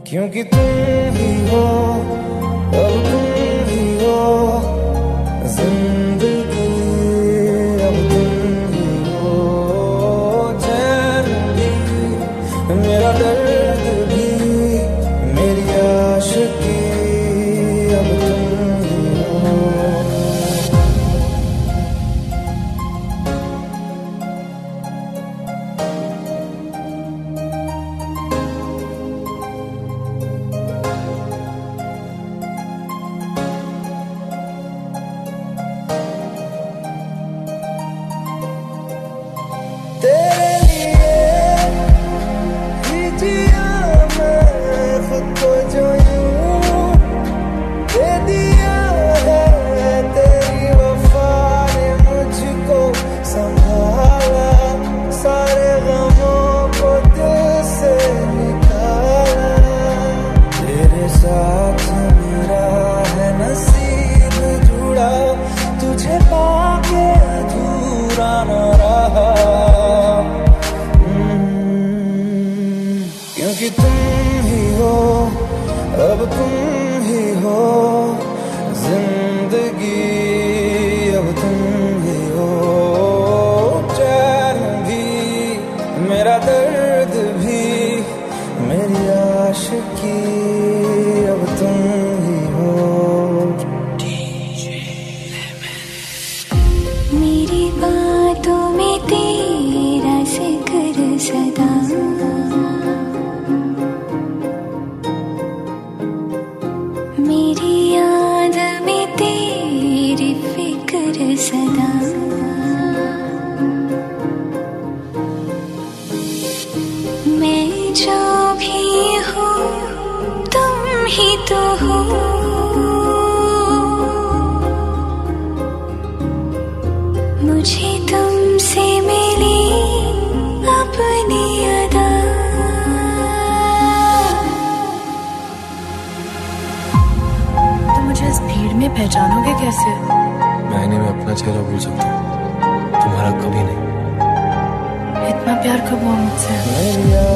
क्योंकि तुम ही हो, अब तुम ही हो जिंदगी, अब तुम ही हो चैन भी, मेरा दर्द भी, मेरी आशिकी, अब तुम ही हो। तेरे लिए ही जिया मैं खुद को, जो यूं दे दिया है तेरी वफा ने मुझको संभाला, सारे गमों को दिल से निकाला। तेरे साथ मेरा है नसीब जुड़ा, तुझे पाके अधूरा न रहा, क्योंकि तुम ही हो, अब तुम ही हो जिंदगी, अब तुम ही हो चैन भी, मेरा दर्द भी, मेरी आशिकी, अब तुम ही हो। मेरी बातों में तेरा जिक्र सदा, मेरी याद में तेरी फिक्र सदा, मैं जो भी हूँ तुम ही तो हो, मुझे तुमसे मिली अपनी अदा। मुझे इस भीड़ में पहचानोगे कैसे? महीने में अपना चेहरा भूल सकता हूँ, तुम्हारा कभी नहीं। इतना प्यार कब हुआ मुझसे? मेरी